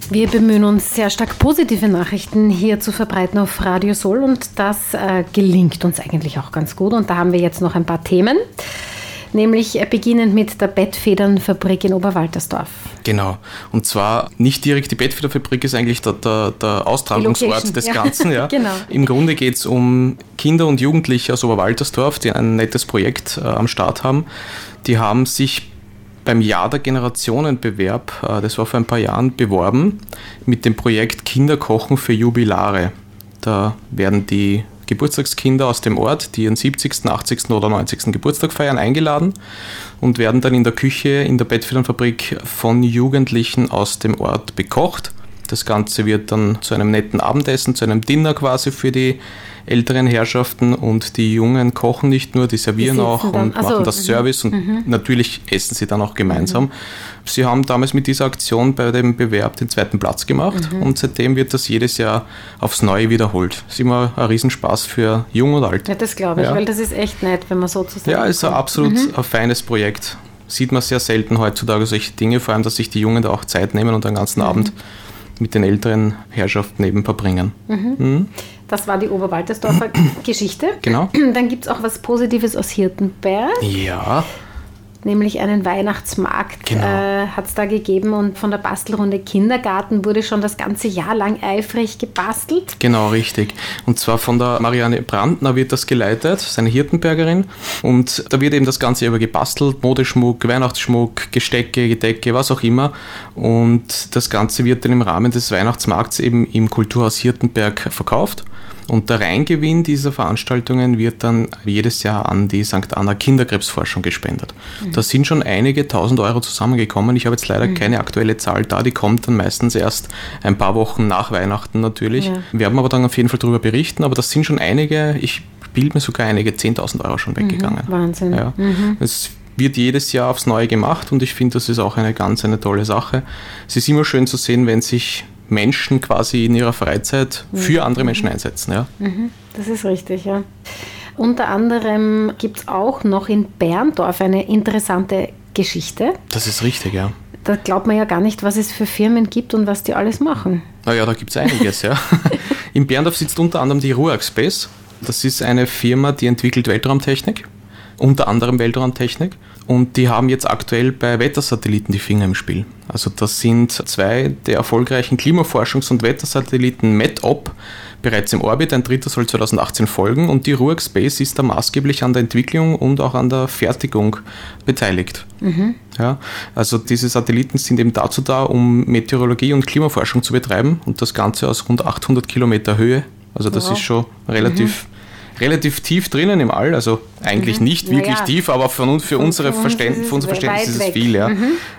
Wir bemühen uns sehr stark, positive Nachrichten hier zu verbreiten auf Radio Soul und das gelingt uns eigentlich auch ganz gut. Und da haben wir jetzt noch ein paar Themen, nämlich beginnend mit der Bettfedernfabrik in Oberwaltersdorf. Genau. Und zwar nicht direkt die Bettfederfabrik ist eigentlich der Austragungsort des Ganzen. Ja. Genau. Im Grunde geht es um Kinder und Jugendliche aus Oberwaltersdorf, die ein nettes Projekt am Start haben. Die haben sich beim Jahr der Generationenbewerb, das war vor ein paar Jahren, beworben mit dem Projekt Kinder kochen für Jubilare. Da werden die Geburtstagskinder aus dem Ort, die ihren 70., 80. oder 90. Geburtstag feiern, eingeladen und werden dann in der Küche in der Bettfedernfabrik von Jugendlichen aus dem Ort bekocht. Das Ganze wird dann zu einem netten Abendessen, zu einem Dinner quasi für die älteren Herrschaften und die Jungen kochen nicht nur, die servieren auch und machen das Service und natürlich essen sie dann auch gemeinsam. Sie haben damals mit dieser Aktion bei dem Bewerb den 2. Platz gemacht und seitdem wird das jedes Jahr aufs Neue wiederholt. Das ist immer ein Riesenspaß für Jung und Alt. Ja, das glaube ich, weil das ist echt nett, wenn man so zusammenkommt. Ja, ist ein absolut ein feines Projekt. Sieht man sehr selten heutzutage solche Dinge, vor allem, dass sich die Jungen da auch Zeit nehmen und den ganzen Abend mit den älteren Herrschaften eben verbringen. Das war die Oberwaltersdorfer Geschichte. Genau. Dann gibt es auch was Positives aus Hirtenberg. Ja. Nämlich einen Weihnachtsmarkt hat es da gegeben und von der Bastelrunde Kindergarten wurde schon das ganze Jahr lang eifrig gebastelt. Genau, richtig. Und zwar von der Marianne Brandner wird das geleitet, das ist eine Hirtenbergerin und da wird eben das ganze Jahr über gebastelt, Modeschmuck, Weihnachtsschmuck, Gestecke, Gedecke, was auch immer und das Ganze wird dann im Rahmen des Weihnachtsmarkts eben im Kulturhaus Hirtenberg verkauft. Und der Reingewinn dieser Veranstaltungen wird dann jedes Jahr an die St. Anna Kinderkrebsforschung gespendet. Da sind schon einige 1.000 Euro zusammengekommen. Ich habe jetzt leider keine aktuelle Zahl da. Die kommt dann meistens erst ein paar Wochen nach Weihnachten natürlich. Ja. Wir werden aber dann auf jeden Fall darüber berichten. Aber das sind schon einige, ich bilde mir sogar einige 10.000 Euro schon weggegangen. Wahnsinn. Ja. Es wird jedes Jahr aufs Neue gemacht und ich finde, das ist auch eine tolle Sache. Es ist immer schön zu sehen, wenn sich Menschen quasi in ihrer Freizeit für andere Menschen einsetzen. Ja. Das ist richtig, ja. Unter anderem gibt es auch noch in Berndorf eine interessante Geschichte. Das ist richtig, ja. Da glaubt man ja gar nicht, was es für Firmen gibt und was die alles machen. Naja, da gibt es einiges, ja. In Berndorf sitzt unter anderem die RUAG Space. Das ist eine Firma, die entwickelt Weltraumtechnik, unter anderem Weltraumtechnik. Und die haben jetzt aktuell bei Wettersatelliten die Finger im Spiel. Also das sind 2 der erfolgreichen Klimaforschungs- und Wettersatelliten METOP bereits im Orbit. Ein 3. soll 2018 folgen und die RUAG Space ist da maßgeblich an der Entwicklung und auch an der Fertigung beteiligt. Ja, also diese Satelliten sind eben dazu da, um Meteorologie und Klimaforschung zu betreiben und das Ganze aus rund 800 Kilometer Höhe. Also das ist schon relativ tief drinnen im All, also eigentlich nicht wirklich tief, aber für unser Verständnis ist es viel. Ja.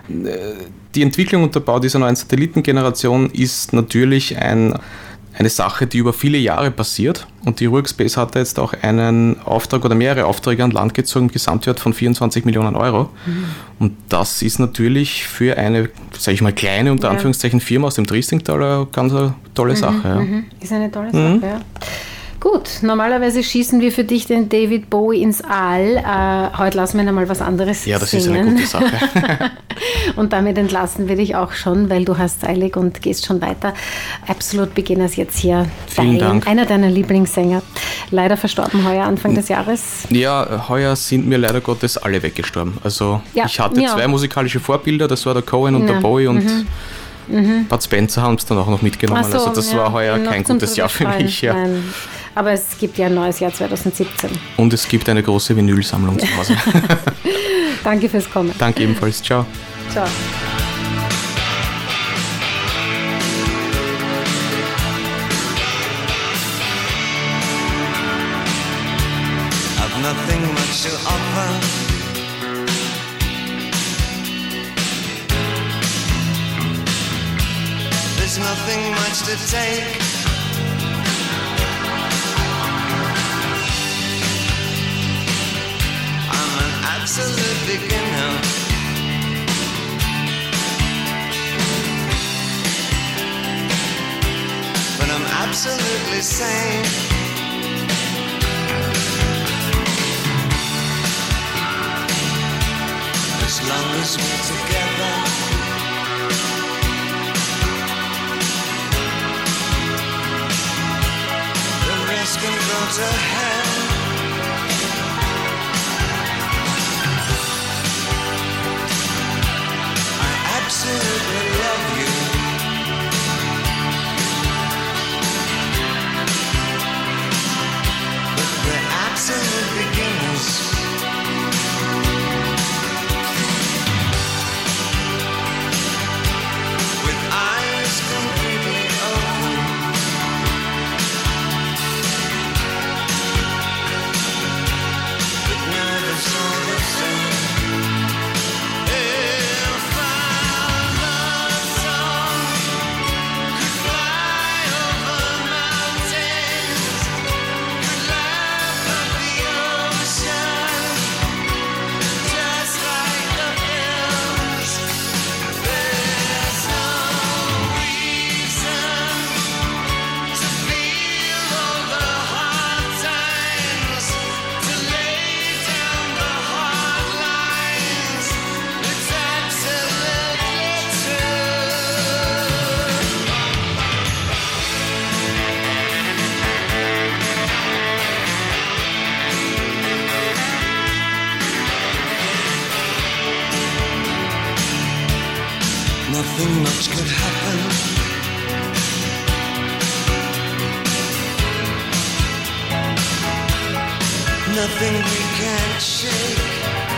Die Entwicklung und der Bau dieser neuen Satellitengeneration ist natürlich eine Sache, die über viele Jahre passiert und die RUAG Space hat jetzt auch einen Auftrag oder mehrere Aufträge an Land gezogen, im Gesamtwert von 24 Millionen Euro. Und das ist natürlich für eine, sage ich mal, kleine unter Anführungszeichen Firma aus dem Triestingtal eine ganz tolle Sache. Ja. Ist eine tolle Sache, ja. Gut, normalerweise schießen wir für dich den David Bowie ins All. Heute lassen wir einmal was anderes singen. Ja, das ist eine gute Sache. Und damit entlassen wir dich auch schon, weil du hast eilig und gehst schon weiter. Absolute Beginners jetzt hier. Vielen Dank. Einer deiner Lieblingssänger. Leider verstorben heuer, Anfang des Jahres. Ja, heuer sind mir leider Gottes alle weggestorben. Also ich hatte 2 musikalische Vorbilder, das war der Cohen und der Bowie und Bud Spencer haben es dann auch noch mitgenommen. So, also das war heuer kein gutes Jahr für mich. Ja. Nein. Aber es gibt ja ein neues Jahr 2017. Und es gibt eine große Vinylsammlung zu Hause. Danke fürs Kommen. Danke ebenfalls. Ciao. Ciao. I've nothing much to offer. There's nothing much to take. I'm an absolute beginner. But I'm absolutely sane. As long as we're together, to hell. I absolutely love you. But we're absolute beginners. With eyes completely open. But nerves all the same. If our love song could fly over mountains, could laugh at the ocean, just like the hills, there's no reason to feel all the hard times, to lay down the hard lines. It's absolutely true. Nothing much could happen. Nothing we can't shake.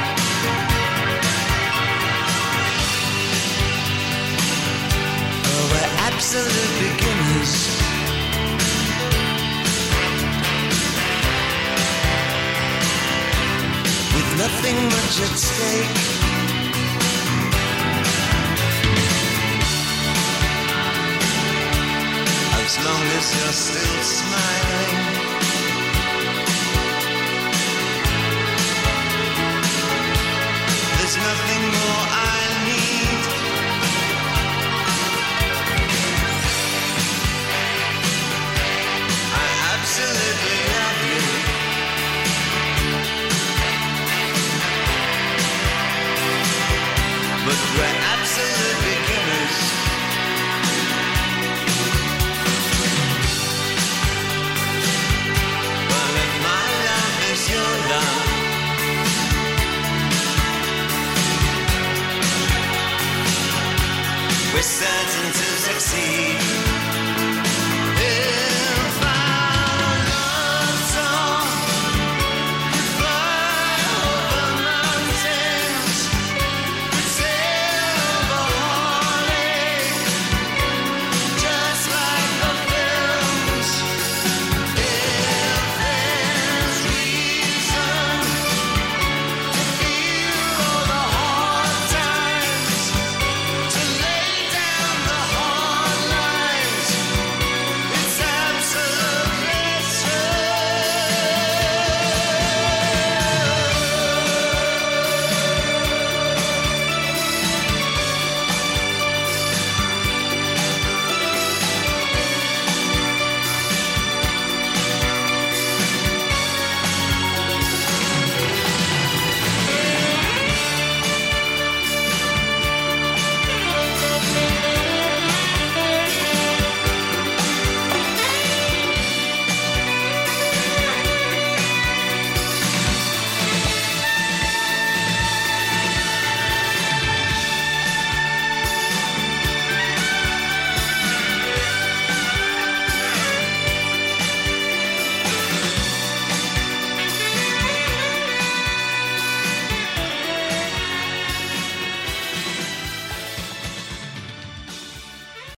Oh, we're absolute beginners. With nothing much at stake. As long as you're still smiling, there's nothing more I need. I absolutely love you. But we're absolute beginners. Well, if my love is your love, we're certain to succeed.